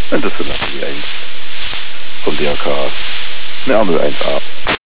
Und das ist dann die 1 vom DRK. Eine Ärmel 1A.